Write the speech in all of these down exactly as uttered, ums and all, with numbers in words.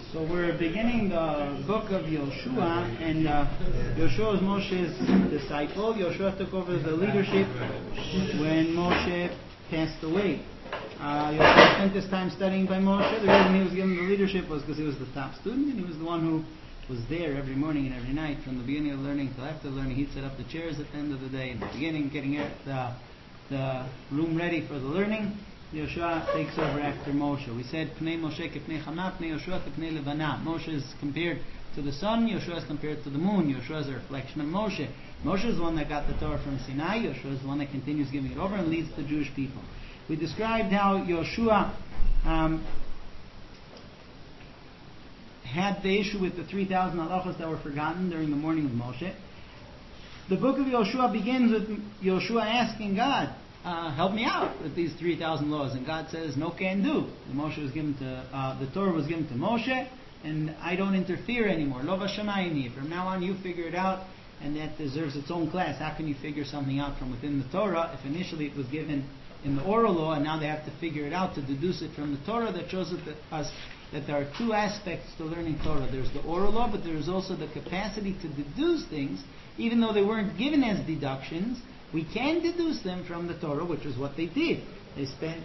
So we're beginning the book of Yoshua, and uh, Yoshua is Moshe's disciple. Yoshua took over the leadership when Moshe passed away. Uh, Yoshua spent his time studying by Moshe. The reason he was given the leadership was because he was the top student, and he was the one who was there every morning and every night from the beginning of learning till after learning. He'd set up the chairs at the end of the day, in the beginning, getting the, the room ready for the learning. Yoshua takes over after Moshe. We said, Pnei Moshe kepnei Chama, Pnei Yoshua kepnei Levana. Moshe is compared to the sun, Yoshua is compared to the moon. Yoshua is a reflection of Moshe. Moshe is the one that got the Torah from Sinai. Yoshua is the one that continues giving it over and leads the Jewish people. We described how Yoshua um, had the issue with the three thousand halachos that were forgotten during the morning of Moshe. The book of Yoshua begins with Yoshua asking God, Uh, help me out with these three thousand laws. And God says, no can do. The Moshe was given to, uh, the Torah was given to Moshe, and I don't interfere anymore. Lo v'shamayini. From now on, you figure it out, and that deserves its own class. How can you figure something out from within the Torah if initially it was given in the oral law, and now they have to figure it out to deduce it from the Torah? That shows us that there are two aspects to learning Torah. There's the oral law, but there's also the capacity to deduce things, even though they weren't given as deductions. We can deduce them from the Torah, which is what they did. They spent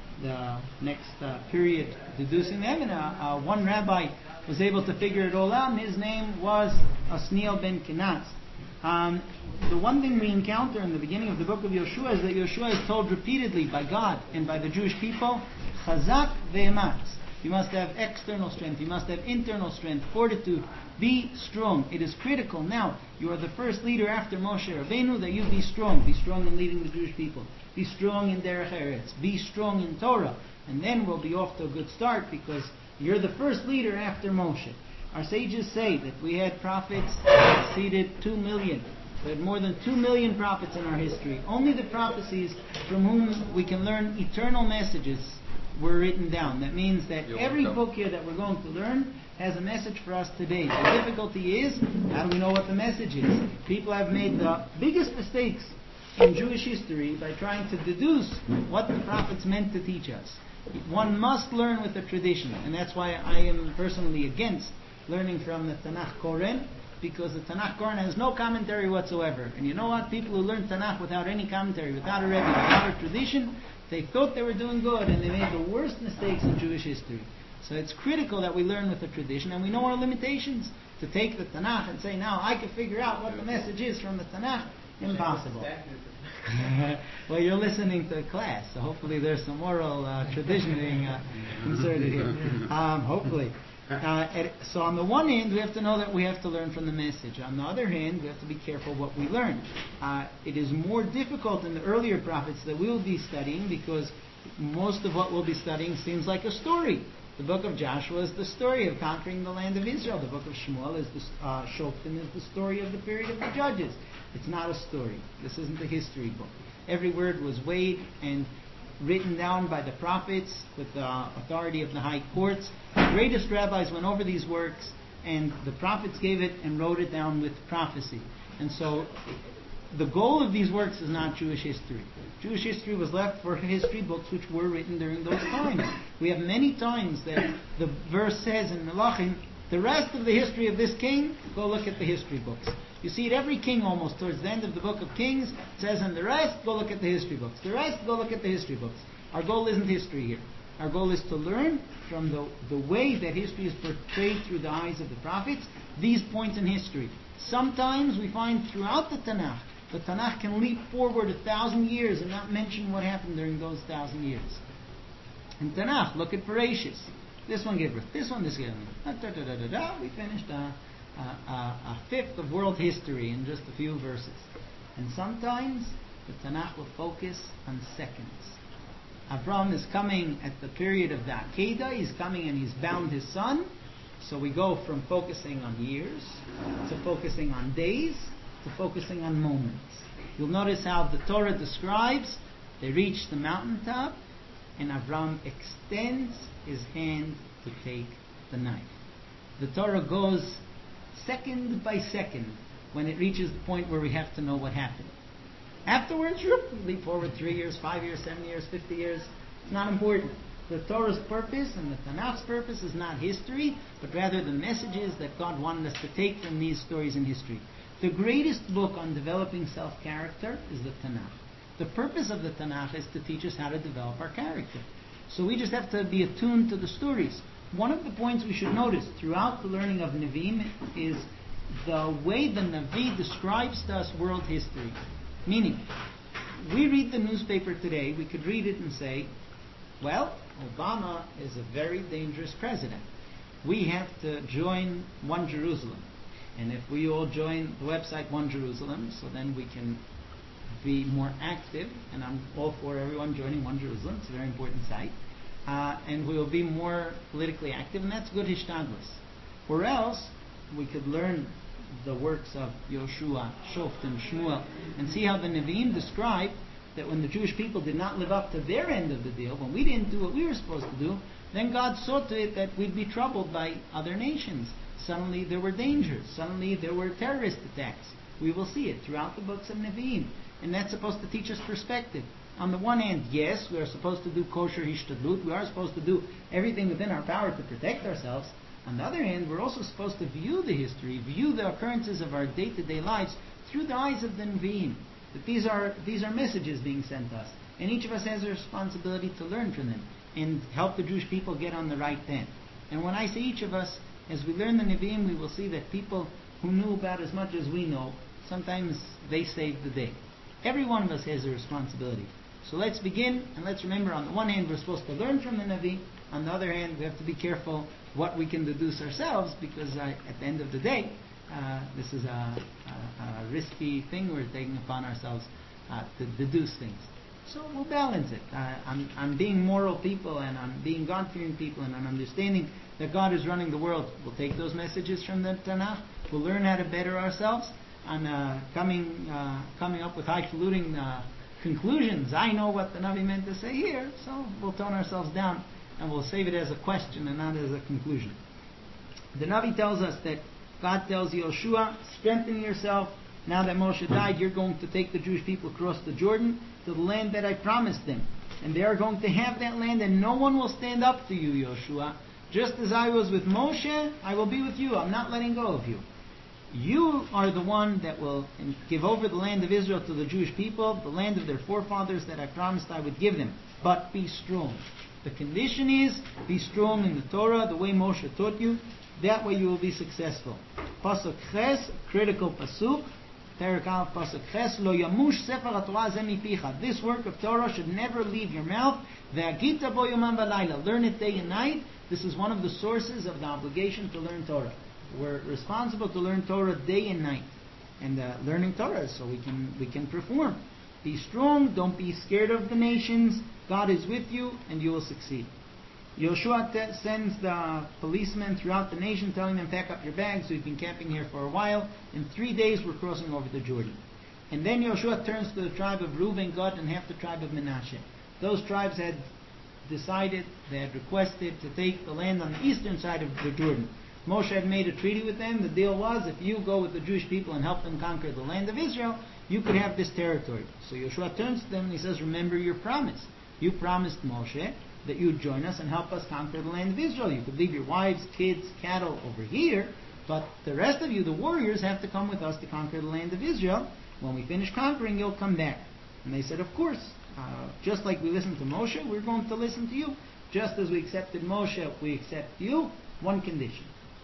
the next uh, period deducing them, and uh, uh, one rabbi was able to figure it all out, and his name was Osniel ben Kenaz. Um, the one thing we encounter in the beginning of the book of Yoshua is that Yoshua is told repeatedly by God and by the Jewish people, Chazak ve'ematz. You must have external strength. You must have internal strength, fortitude. Be strong. It is critical. Now, you are the first leader after Moshe Rabbeinu, that you be strong. Be strong in leading the Jewish people. Be strong in Derech Eretz. Be strong in Torah. And then we'll be off to a good start, because you're the first leader after Moshe. Our sages say that we had prophets that exceeded two million. We had more than two million prophets in our history. Only the prophecies from whom we can learn eternal messages were written down. That means that every book here that we're going to learn has a message for us today. The difficulty is, how do we know what the message is? People have made the biggest mistakes in Jewish history by trying to deduce what the prophets meant to teach us. One must learn with the tradition, and that's why I am personally against learning from the Tanakh Koren, because the Tanakh Koren has no commentary whatsoever. And you know what? People who learn Tanakh without any commentary, without a Rebbe, without a tradition, they thought they were doing good, and they made the worst mistakes in Jewish history. So it's critical that we learn with the tradition, and we know our limitations. To take the Tanakh and say, now I can figure out what the message is from the Tanakh, impossible. Well, you're listening to a class, so hopefully there's some oral uh, tradition being uh, inserted here. Um, hopefully. Uh, so on the one hand, we have to know that we have to learn from the message. On the other hand, we have to be careful what we learn. Uh, it is more difficult in the earlier prophets that we will be studying, because most of what we'll be studying seems like a story. The book of Joshua is the story of conquering the land of Israel. The book of Shmuel is the uh, Shoftim is the story of the period of the Judges. It's not a story. This isn't a history book. Every word was weighed and written down by the prophets with the authority of the high courts. The greatest rabbis went over these works, and the prophets gave it and wrote it down with prophecy. And so the goal of these works is not Jewish history. Jewish history was left for history books which were written during those times. We have many times that the verse says in Melachim, the rest of the history of this king, go look at the history books. You see it every king almost towards the end of the book of Kings. It says, and the rest, go look at the history books. The rest, go look at the history books. Our goal isn't history here. Our goal is to learn from the, the way that history is portrayed through the eyes of the prophets, these points in history. Sometimes we find throughout the Tanakh, the Tanakh can leap forward a thousand years and not mention what happened during those thousand years. In Tanakh, look at Bereshis. This one gave birth. This one, this gave birth. Da, da, da, da, da. We finished a, a, a, a fifth of world history in just a few verses. And sometimes the Tanakh will focus on seconds. Abraham is coming at the period of the Akedah. He's coming and he's bound his son. So we go from focusing on years to focusing on days to focusing on moments. You'll notice how the Torah describes they reach the mountaintop, and Abraham extends his hand to take the knife. The Torah goes second by second when it reaches the point where we have to know what happened. Afterwards, leap forward three years, five years, seven years, fifty years. It's not important. The Torah's purpose and the Tanakh's purpose is not history, but rather the messages that God wanted us to take from these stories in history. The greatest book on developing self-character is the Tanakh. The purpose of the Tanakh is to teach us how to develop our character. So we just have to be attuned to the stories. One of the points we should notice throughout the learning of Nevi'im is the way the Navi describes to us world history. Meaning, we read the newspaper today, we could read it and say, well, Obama is a very dangerous president. We have to join One Jerusalem. And if we all join the website One Jerusalem, so then we can be more active, and I'm all for everyone joining One Jerusalem. It's a very important site. Uh, and we will be more politically active, and that's good hishtadlus. Or else, we could learn the works of Yoshua, Shoftim, Shmuel, and see how the Nevi'im describe that when the Jewish people did not live up to their end of the deal, when we didn't do what we were supposed to do, then God saw to it that we'd be troubled by other nations. Suddenly there were dangers. Suddenly there were terrorist attacks. We will see it throughout the books of Nevi'im. And that's supposed to teach us perspective. On the one hand, yes, we are supposed to do kosher hishtadlut. We are supposed to do everything within our power to protect ourselves. On the other hand, we're also supposed to view the history, view the occurrences of our day-to-day lives through the eyes of the Nevi'im. That these are these are messages being sent to us. And each of us has a responsibility to learn from them and help the Jewish people get on the right path. And when I say each of us, as we learn the Nevi'im, we will see that people who knew about as much as we know, sometimes they saved the day. Every one of us has a responsibility. So let's begin, and let's remember, on the one hand, we're supposed to learn from the Navi. On the other hand, we have to be careful what we can deduce ourselves, because uh, at the end of the day, uh, this is a, a, a risky thing we're taking upon ourselves uh, to deduce things. So we'll balance it. Uh, I'm, I'm being moral people, and I'm being God-fearing people, and I'm understanding that God is running the world. We'll take those messages from the Tanakh. We'll learn how to better ourselves. And uh, coming uh, coming up with highfalutin uh, conclusions. I know what the Navi meant to say here, so we'll tone ourselves down and we'll save it as a question and not as a conclusion. The Navi tells us that God tells Yoshua, strengthen yourself. Now that Moshe died, you're going to take the Jewish people across the Jordan to the land that I promised them. And they are going to have that land, and no one will stand up to you, Yoshua. Just as I was with Moshe, I will be with you. I'm not letting go of you. You are the one that will give over the land of Israel to the Jewish people, the land of their forefathers that I promised I would give them. But be strong. The condition is, be strong in the Torah, the way Moshe taught you. That way you will be successful. Pasuk Ches, critical pasuk. Perek Aleph, Pasuk Ches, Lo yamush sefer haTorah ze mipicha. This work of Torah should never leave your mouth. Ve'agita bo yomam v'layla. Learn it day and night. This is one of the sources of the obligation to learn Torah. We're responsible to learn Torah day and night. And uh, learning Torah so we can we can perform. Be strong, don't be scared of the nations. God is with you and you will succeed. Yoshua te- sends the policemen throughout the nation telling them, pack up your bags, we've been camping here for a while. In three days we're crossing over the Jordan. And then Yoshua turns to the tribe of Reuben, Gad, and half the tribe of Menashe. Those tribes had decided, they had requested to take the land on the eastern side of the Jordan. Moshe had made a treaty with them. The deal was, if you go with the Jewish people and help them conquer the land of Israel, you could have this territory. So Yoshua turns to them and he says, remember your promise. You promised Moshe that you would join us and help us conquer the land of Israel. You could leave your wives, kids, cattle over here, but the rest of you, the warriors, have to come with us to conquer the land of Israel. When we finish conquering, you'll come back. And they said, of course. Uh, just like we listened to Moshe, we're going to listen to you. Just as we accepted Moshe, we accept you. One condition.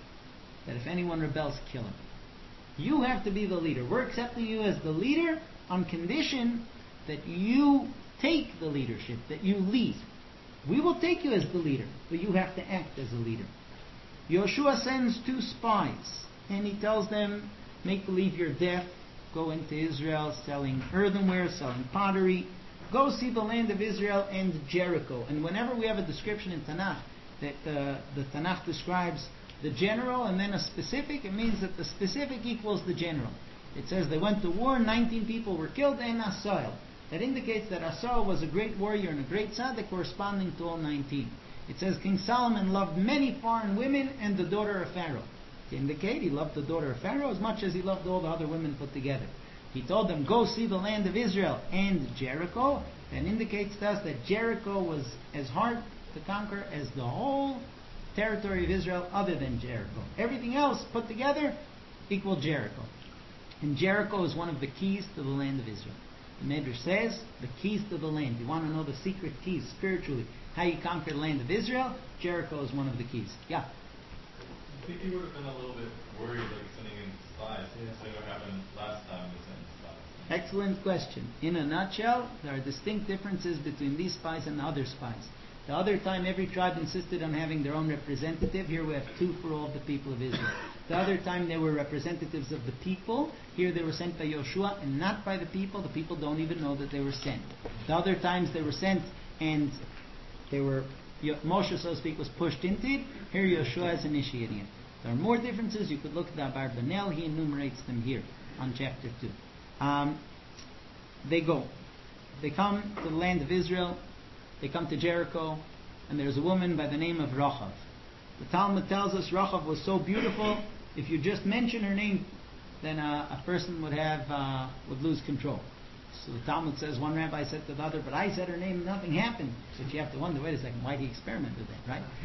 That if anyone rebels, kill him. You have to be the leader. We're accepting you as the leader on condition that you take the leadership, that you lead. We will take you as the leader, but you have to act as a leader. Yoshua sends two spies, and he tells them, make believe you're deaf, go into Israel selling earthenware, selling pottery, go see the land of Israel and Jericho. And whenever we have a description in Tanakh, that uh, the Tanakh describes the general and then a specific, it means that the specific equals the general. It says they went to war, nineteen people were killed, and Asael. That indicates that Asael was a great warrior and a great tzaddik corresponding to all nineteen. It says King Solomon loved many foreign women and the daughter of Pharaoh. To indicate he loved the daughter of Pharaoh as much as he loved all the other women put together. He told them, go see the land of Israel and Jericho. That indicates to us that Jericho was as hard to conquer as the whole territory of Israel other than Jericho. Everything else put together equal Jericho. And Jericho is one of the keys to the land of Israel. The Medrash says, the keys to the land. You want to know the secret keys spiritually, how you conquer the land of Israel? Jericho is one of the keys. Yeah? I think he would have been a little bit worried, like sending in spies. Yeah. So what happened last time we sent spies? Excellent question. In a nutshell, there are distinct differences between these spies and the other spies. The other time, every tribe insisted on having their own representative. Here we have two for all of the people of Israel. The other time, they were representatives of the people. Here they were sent by Yoshua and not by the people. The people don't even know that they were sent. The other times, they were sent and they were, Moshe, so to speak, was pushed into it. Here Yoshua is initiating it. There are more differences. You could look at the Abarbanel. He enumerates them here on chapter two. Um, they go. They come to the land of Israel. They come to Jericho, and there's a woman by the name of Rachav. The Talmud tells us Rachav was so beautiful, if you just mention her name, then a, a person would have uh, would lose control. So the Talmud says, one rabbi said to the other, but I said her name, nothing happened. But you have to wonder, wait a second, why did he experiment with that, right?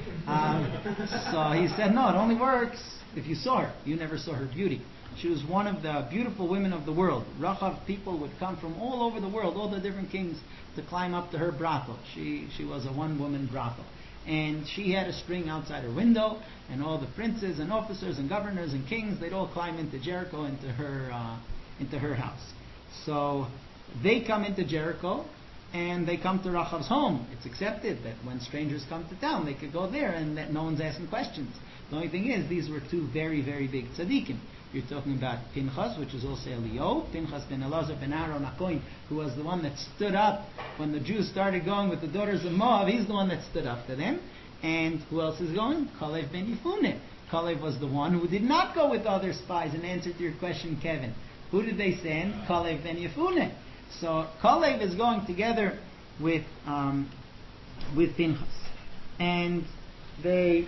Um, so he said, no, it only works if you saw her. You never saw her beauty. She was one of the beautiful women of the world. Rachav, people would come from all over the world, all the different kings, to climb up to her brothel. She she was a one-woman brothel. And she had a string outside her window, and all the princes and officers and governors and kings, they'd all climb into Jericho, into her, uh, into her house. So they come into Jericho, and they come to Rachav's home. It's accepted that when strangers come to town, they could go there, and that no one's asking questions. The only thing is, these were two very, very big tzaddikim. You're talking about Pinchas, which is also Eliyahu, Pinchas ben Elazar ben Aaron HaKohen, who was the one that stood up when the Jews started going with the daughters of Moab. He's the one that stood up to them. And who else is going? Kalev ben Yefuneh. Kalev was the one who did not go with other spies. In answer to your question, Kevin, who did they send? Kalev ben Yefuneh. So Kalev is going together with um, with Pinchas, and they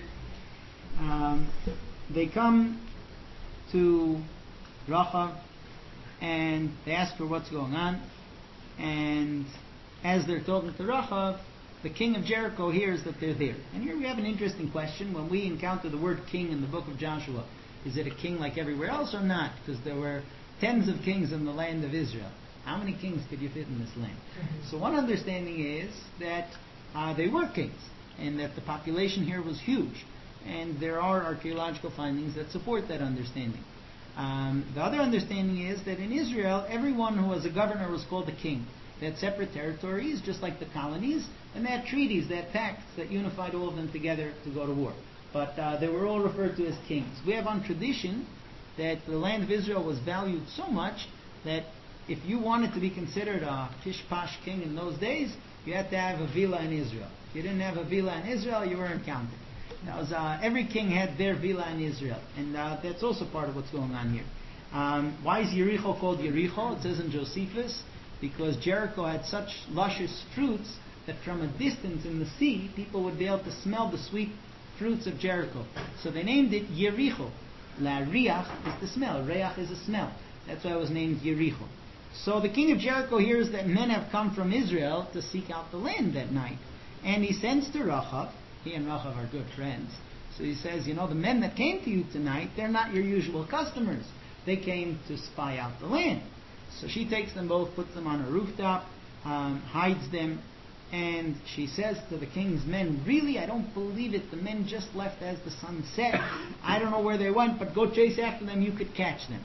um, they come to Rachav, and they ask her what's going on. And as they're talking to Rachav, the king of Jericho hears that they're there. And here we have an interesting question. When we encounter the word king in the book of Joshua, is it a king like everywhere else or not? Because there were tens of kings in the land of Israel. How many kings could you fit in this land? So one understanding is that uh, they were kings, and that the population here was huge. And there are archaeological findings that support that understanding. Um, the other understanding is that in Israel, everyone who was a governor was called a king. They had separate territories, just like the colonies, and they had treaties, they had pacts that unified all of them together to go to war. But uh, they were all referred to as kings. We have on tradition that the land of Israel was valued so much that if you wanted to be considered a pish-posh king in those days, you had to have a villa in Israel. If you didn't have a villa in Israel, you weren't counted. That was, uh, every king had their villa in Israel, and uh, that's also part of what's going on here. Um, why is Yericho called Yericho? It says in Josephus, because Jericho had such luscious fruits that from a distance in the sea, people would be able to smell the sweet fruits of Jericho. So they named it Yericho. La riach is the smell. Reach is a smell. That's why it was named Yericho. So the king of Jericho hears that men have come from Israel to seek out the land that night. And he sends to Rachav. He and Rachav are good friends. So he says, you know, the men that came to you tonight, they're not your usual customers. They came to spy out the land. So she takes them both, puts them on a rooftop, um, hides them, and she says to the king's men, really, I don't believe it. The men just left as the sun set. I don't know where they went, but go chase after them. You could catch them.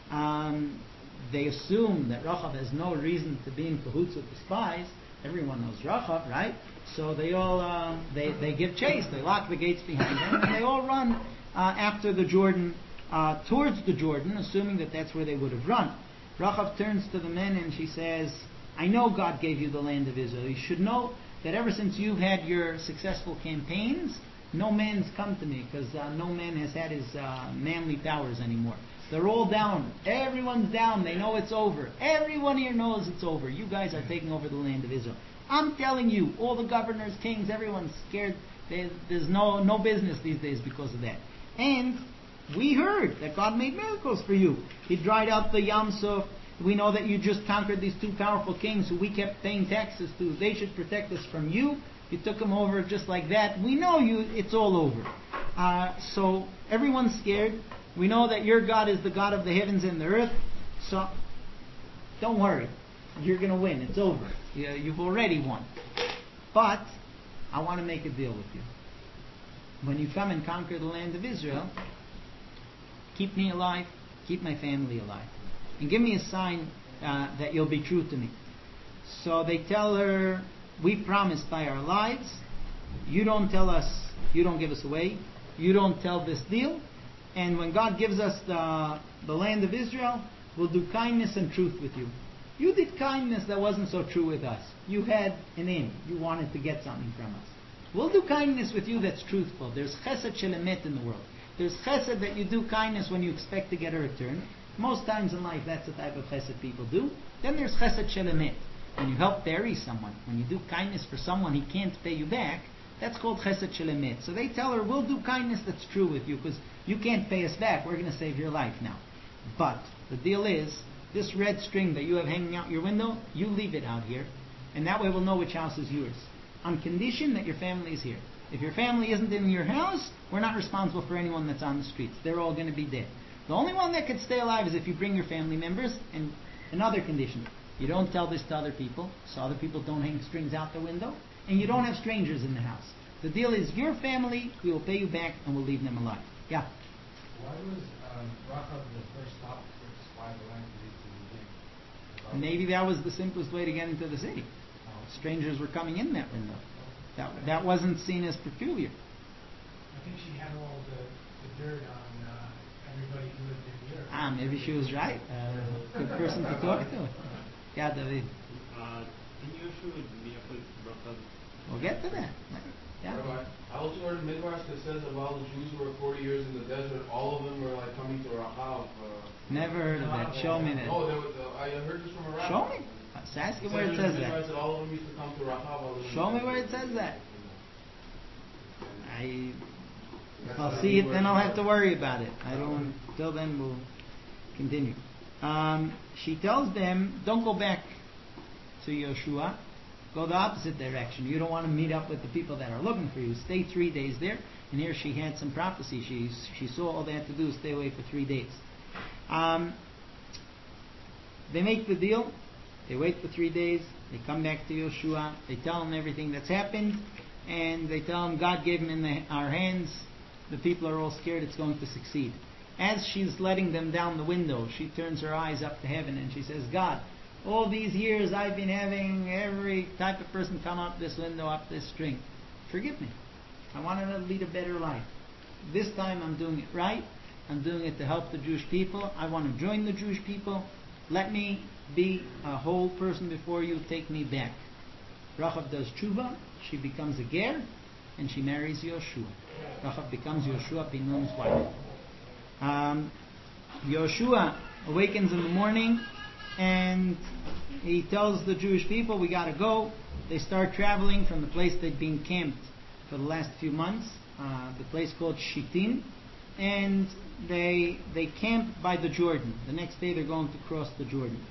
Um, they assume that Rachav has no reason to be in cahoots with the spies. Everyone knows Rachav, right? So they all uh, they they give chase. They lock the gates behind them, and they all run uh, after the Jordan, uh, towards the Jordan, assuming that that's where they would have run. Rachav turns to the men and she says, I know God gave you the land of Israel. You should know that ever since you've had your successful campaigns, no man's come to me, because uh, no man has had his uh, manly powers anymore. They're all down. Everyone's down. They know it's over. Everyone here knows it's over. You guys are taking over the land of Israel. I'm telling you, all the governors, kings, everyone's scared. There's no, no business these days because of that. And we heard that God made miracles for you. He dried out the Yam Suf. We know that you just conquered these two powerful kings who we kept paying taxes to. They should protect us from you. You took him over just like that. We know you. It's all over. Uh, so everyone's scared. We know that your God is the God of the heavens and the earth. So don't worry. You're going to win. It's over. You, you've already won. But I want to make a deal with you. When you come and conquer the land of Israel, keep me alive, keep my family alive, and give me a sign uh, that you'll be true to me. So they tell her, we promised by our lives, you don't tell us, you don't give us away, you don't tell this deal, and when God gives us the, the land of Israel, we'll do kindness and truth with you. You did kindness that wasn't so true with us. You had an aim. You wanted to get something from us. We'll do kindness with you that's truthful. There's chesed shel emet in the world. There's chesed that you do kindness when you expect to get a return. Most times in life, that's the type of chesed people do. Then there's chesed shel emet. When you help bury someone, when you do kindness for someone he can't pay you back, that's called chesed shel emet. So they tell her, we'll do kindness that's true with you because you can't pay us back. We're going to save your life now. But the deal is, this red string that you have hanging out your window, you leave it out here. And that way we'll know which house is yours. On condition that your family is here. If your family isn't in your house, we're not responsible for anyone that's on the streets. They're all going to be dead. The only one that could stay alive is if you bring your family members. And another condition, you don't tell this to other people, so other people don't hang strings out the window. And you don't have strangers in the house. The deal is your family, we will pay you back, and we'll leave them alive. Yeah? Why was um, Rachel the first stop to spy the land to begin? Maybe that was the simplest way to get into the city. Strangers were coming in that window. That that wasn't seen as peculiar. I think she had all the, the dirt on uh, everybody who lived in Europe. Ah, maybe she was right. Uh, good person to talk to. Yeah, David. Uh, in Yeshua, We'll get to that. Yeah. Rabbi, I also heard a midrash that says of all the Jews who were forty years in the desert, all of them were like coming to Rahav. Uh, Never heard of that. Show me that. No, there was, uh, I heard this from a rabbi. Show me. Ask it where it says that. that all of them used to come to Rahav. Show me where it says that. I, if I'll see it, then I'll have to worry about it. I don't. Till then, we'll continue. Um, she tells them, don't go back to Yeshua. Go the opposite direction. You don't want to meet up with the people that are looking for you. Stay three days there. And here she had some prophecy. She she saw all they had to do is stay away for three days. Um, they make the deal. They wait for three days. They come back to Yeshua. They tell him everything that's happened. And they tell him God gave him in the, our hands. The people are all scared it's going to succeed. As she's letting them down the window, she turns her eyes up to heaven and she says, God, all these years I've been having every type of person come up this window, up this string. Forgive me. I want to lead a better life. This time I'm doing it right. I'm doing it to help the Jewish people. I want to join the Jewish people. Let me be a whole person before you. Take me back. Rachav does tshuva. She becomes a ger. And she marries Yoshua. Rachav becomes Yoshua bin Nun's wife. Um, Yoshua awakens in the morning. And he tells the Jewish people, we got to go. They start traveling from the place they'd been camped for the last few months. Uh, the place called Shittim. And they they camp by the Jordan. The next day they're going to cross the Jordan.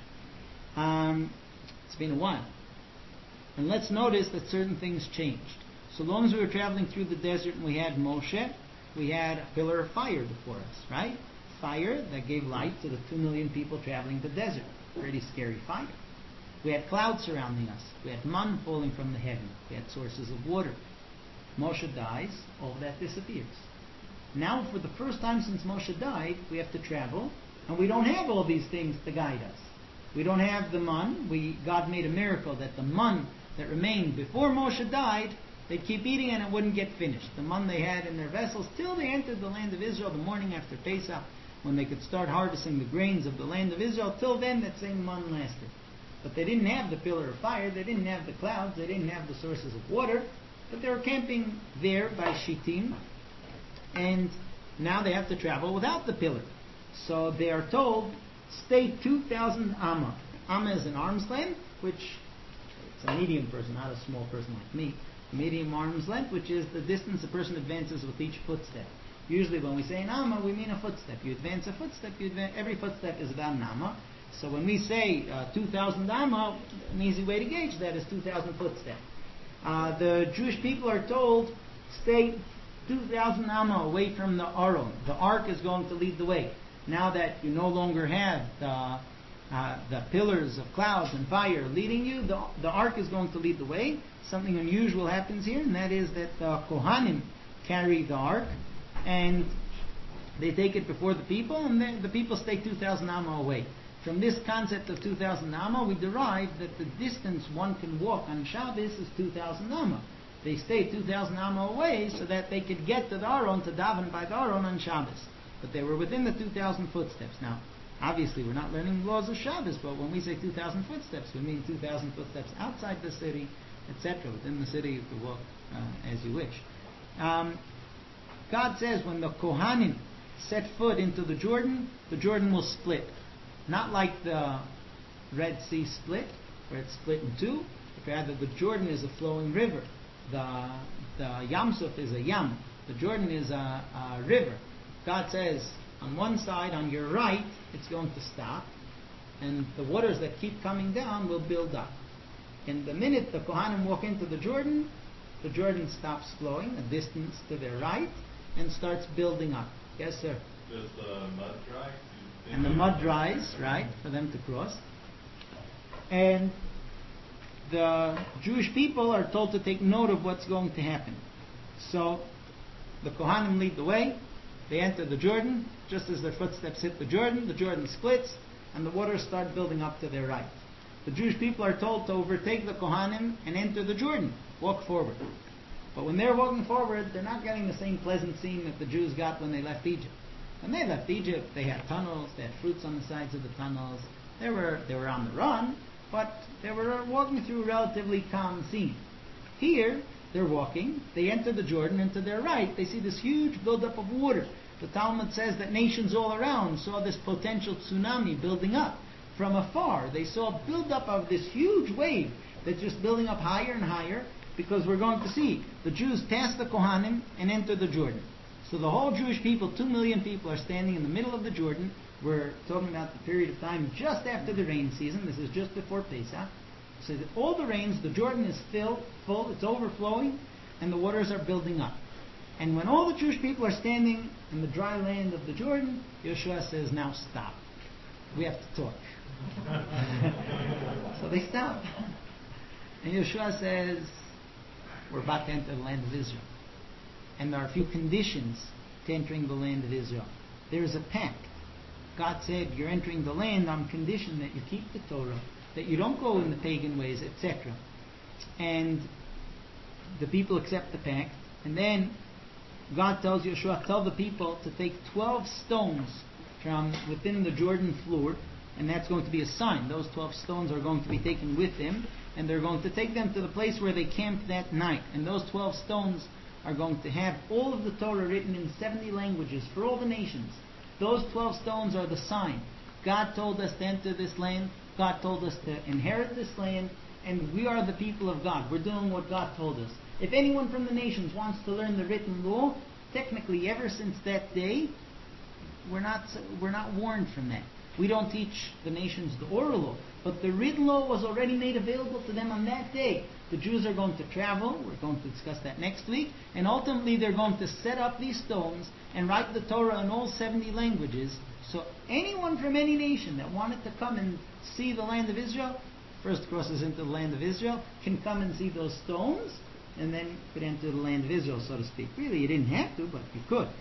Um, it's been a while. And let's notice that certain things changed. So long as we were traveling through the desert and we had Moshe, we had a pillar of fire before us, right? Fire that gave light to the two million people traveling the desert. Pretty scary fire. We had clouds surrounding us. We had man falling from the heaven. We had sources of water. Moshe dies, all that disappears. Now, for the first time since Moshe died, we have to travel, and we don't have all these things to guide us. We don't have the man. We, God made a miracle that the man that remained before Moshe died, they'd keep eating and it wouldn't get finished. The man they had in their vessels till they entered the land of Israel the morning after Pesach, when they could start harvesting the grains of the land of Israel. Till then, that same man lasted. But they didn't have the pillar of fire. They didn't have the clouds. They didn't have the sources of water. But they were camping there by Shittim. And now they have to travel without the pillar. So they are told, stay two thousand amma. Amma is an arm's length, which it's a medium person, not a small person like me. A medium arm's length, which is the distance a person advances with each footstep. Usually when we say an amma, we mean a footstep. You advance a footstep, you advance, every footstep is about an amma. So when we say uh, two thousand amma, an easy way to gauge that is two thousand footsteps. Uh, the Jewish people are told, stay two thousand amma away from the Aron. The ark is going to lead the way. Now that you no longer have the, uh, the pillars of clouds and fire leading you, the, the ark is going to lead the way. Something unusual happens here, and that is that the Kohanim carry the ark, and they take it before the people, and then the people stay two thousand amma away. From this concept of two thousand amma, we derive that the distance one can walk on Shabbos is two thousand amma. They stay two thousand amma away so that they could get to the Aron, to daven by the Aron on Shabbos. But they were within the two thousand footsteps. Now, obviously we're not learning laws of Shabbos, but when we say two thousand footsteps, we mean two thousand footsteps outside the city, et cetera. Within the city you can walk uh, as you wish. Um, God says when the Kohanim set foot into the Jordan, the Jordan will split. Not like the Red Sea split, where it's split in two, but rather the Jordan is a flowing river. The, the Yam Suf is a Yam. The Jordan is a, a river. God says, on one side, on your right, it's going to stop, and the waters that keep coming down will build up. And the minute the Kohanim walk into the Jordan, the Jordan stops flowing a distance to their right and starts building up. Yes, sir? Does the mud dry? And the mud dries, right, for them to cross. And the Jewish people are told to take note of what's going to happen. So, the Kohanim lead the way. They enter the Jordan. Just as their footsteps hit the Jordan, the Jordan splits, and the waters start building up to their right. The Jewish people are told to overtake the Kohanim and enter the Jordan. Walk forward. But when they're walking forward, they're not getting the same pleasant scene that the Jews got when they left Egypt. When they left Egypt, they had tunnels, they had fruits on the sides of the tunnels. They were they were on the run, but they were walking through a relatively calm scene. Here, they're walking, they enter the Jordan, and to their right, they see this huge buildup of water. The Talmud says that nations all around saw this potential tsunami building up. From afar, they saw a buildup of this huge wave that's just building up higher and higher, because we're going to see the Jews pass the Kohanim and enter the Jordan. So the whole Jewish people, two million people, are standing in the middle of the Jordan. We're talking about the period of time just after the rain season. This is just before Pesach. So that all the rains, the Jordan is filled, full, it's overflowing, and the waters are building up. And when all the Jewish people are standing in the dry land of the Jordan, Yeshua says, now stop. We have to talk. So they stop. And Yeshua says, we're about to enter the land of Israel. And there are a few conditions to entering the land of Israel. There is a pact. God said, you're entering the land on condition that you keep the Torah, that you don't go in the pagan ways, et cetera. And the people accept the pact. And then God tells Yeshua, tell the people to take twelve stones from within the Jordan floor, and that's going to be a sign. Those twelve stones are going to be taken with them, and they're going to take them to the place where they camped that night. And those twelve stones are going to have all of the Torah written in seventy languages for all the nations. Those twelve stones are the sign. God told us to enter this land. God told us to inherit this land. And we are the people of God. We're doing what God told us. If anyone from the nations wants to learn the written law, technically ever since that day, we're not, we're not warned from that. We don't teach the nations the oral law. But the written law was already made available to them on that day. The Jews are going to travel. We're going to discuss that next week. And ultimately they're going to set up these stones and write the Torah in all seventy languages. So anyone from any nation that wanted to come and see the land of Israel, first crosses into the land of Israel, can come and see those stones, and then could enter the land of Israel, so to speak. Really, you didn't have to, but you could.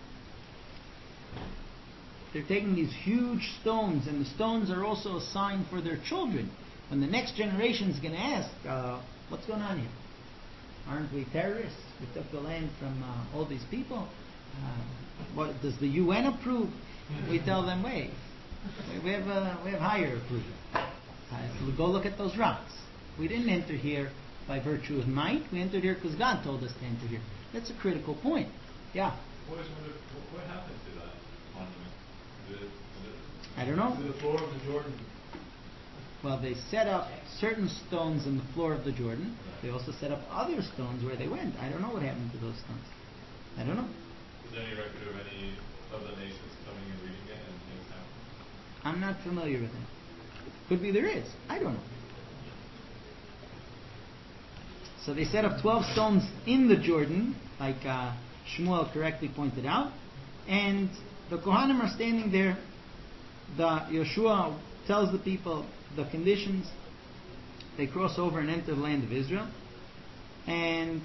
They're taking these huge stones, and the stones are also a sign for their children. When the next generation is going to ask, uh, what's going on here? Aren't we terrorists? We took the land from uh, all these people. Uh, what does the U N approve? We tell them, wait, we have uh, we have higher approval. Uh, go look at those rocks. We didn't enter here by virtue of might. We entered here because God told us to enter here. That's a critical point. Yeah. What, is, what, what happened to that monument? Is it, is it, I don't know. To the floor of the Jordan. Well, they set up certain stones in the floor of the Jordan. They also set up other stones where they went. I don't know what happened to those stones. I don't know. Is there any record of any of the nations coming and reading it and things happening? I'm not familiar with that. Could be there is. I don't know. So they set up twelve stones in the Jordan, like uh, Shmuel correctly pointed out, and the Kohanim are standing there. The Yeshua tells the people the conditions. They cross over and enter the land of Israel, and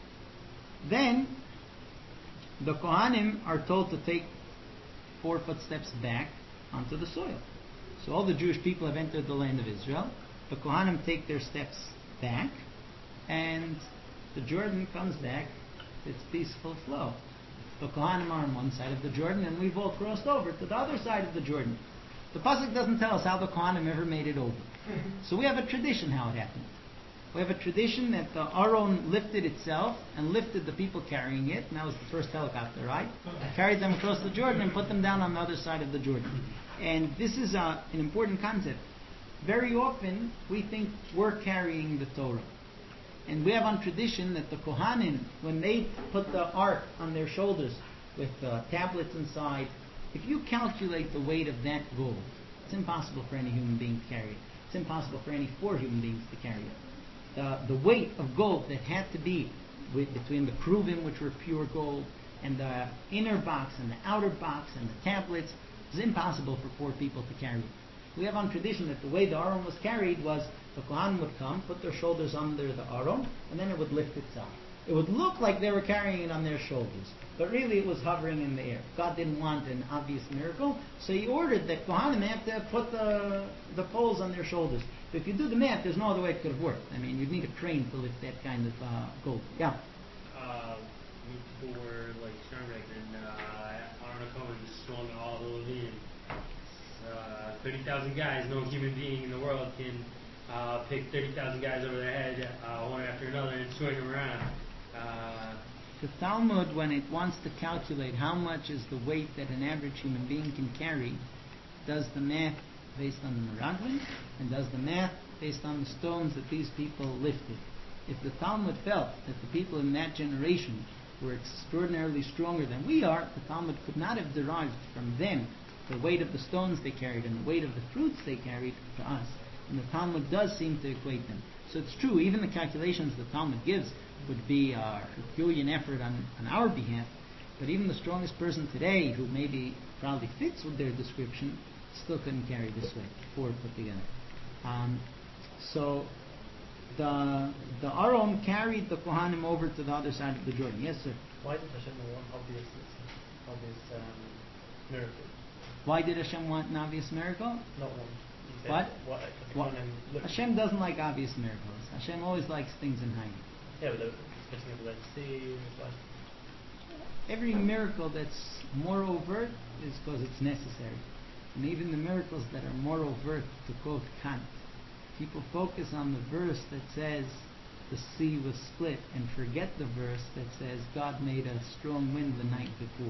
then the Kohanim are told to take four footsteps back onto the soil. So all the Jewish people have entered the land of Israel. The Kohanim take their steps back, and the Jordan comes back its peaceful flow. The Kohanim are on one side of the Jordan, and we've all crossed over to the other side of the Jordan. The pasuk doesn't tell us how the Kohanim ever made it over. So we have a tradition how it happened. We have a tradition that the Aron lifted itself and lifted the people carrying it, and that was the first helicopter, right? Carried them across the Jordan and put them down on the other side of the Jordan. And this is a, an important concept. Very often we think we're carrying the Torah. And we have on tradition that the Kohanim, when they put the ark on their shoulders with uh, tablets inside, if you calculate the weight of that gold, it's impossible for any human being to carry it. It's impossible for any four human beings to carry it. Uh, the weight of gold that had to be with, between the kruvim, which were pure gold, and the inner box and the outer box and the tablets, it was impossible for four people to carry it. We have on tradition that the way the Aron was carried was the Kohanim would come, put their shoulders under the Aron, and then it would lift itself. It would look like they were carrying it on their shoulders, but really it was hovering in the air. God didn't want an obvious miracle, so He ordered that Kohanim have to put the, the poles on their shoulders. But if you do the math, there's no other way it could have worked. I mean, you'd need a crane to lift that kind of uh, gold. Yeah? Uh, for like Sternbeck and uh, Aaron Cohen swung all the Levine. Uh, thirty thousand guys, no human being in the world can uh, pick thirty thousand guys over their head, uh, one after another, and swing them around. Uh, the Talmud, when it wants to calculate how much is the weight that an average human being can carry, does the math based on the Meraglim and does the math based on the stones that these people lifted. If the Talmud felt that the people in that generation were extraordinarily stronger than we are, the Talmud could not have derived from them the weight of the stones they carried and the weight of the fruits they carried to us. And the Talmud does seem to equate them. So it's true, even the calculations the Talmud gives would be a Herculean effort on, on our behalf, but even the strongest person today, who maybe probably fits with their description, still couldn't carry this way, four put together. Um, so the the Aron carried the Kohanim over to the other side of the Jordan. Yes, sir. Why did Hashem want obvious, obvious um, miracle? Why did Hashem want an obvious miracle? Not one. He said, What? What? What? Hashem doesn't like obvious miracles. Hashem always likes things in hiding. Yeah, but the splitting of the Red Sea, like every miracle that's more overt is because it's necessary. And even the miracles that are more overt, to quote Kant, people focus on the verse that says the sea was split and forget the verse that says God made a strong wind the night before.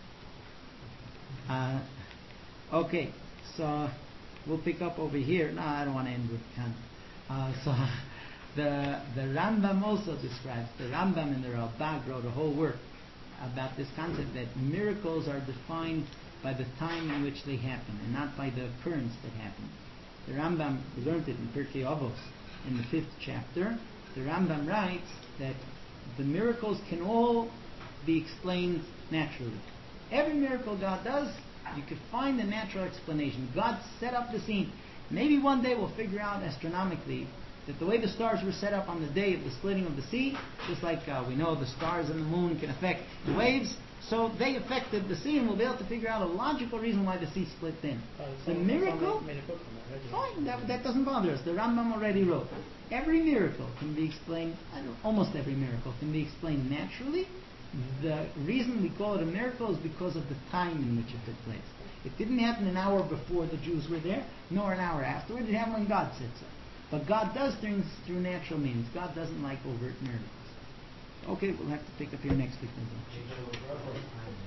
Uh, okay, so we'll pick up over here. No, I don't want to end with Kant. Uh, so the the Rambam also describes, the Rambam and the Ralbag wrote a whole work about this concept that miracles are defined by the time in which they happen and not by the occurrence that happened. The Rambam, we learned it in Pirkei Avos in the fifth chapter. The Rambam writes that the miracles can all be explained naturally. Every miracle God does, you can find a natural explanation. God set up the scene. Maybe one day we'll figure out astronomically that the way the stars were set up on the day of the splitting of the sea, just like uh, we know the stars and the moon can affect the waves, so they affected the sea, and we'll be able to figure out a logical reason why the sea split then. uh, The miracle, made a book on that, right? fine, that, that doesn't bother us. The Rambam already wrote. Every miracle can be explained, I don't, almost every miracle can be explained naturally. The reason we call it a miracle is because of the time in which it took place. It didn't happen an hour before the Jews were there, nor an hour afterward. It happened when God said so. But God does things through natural means. God doesn't like overt miracles. Okay, we'll have to pick up here next week.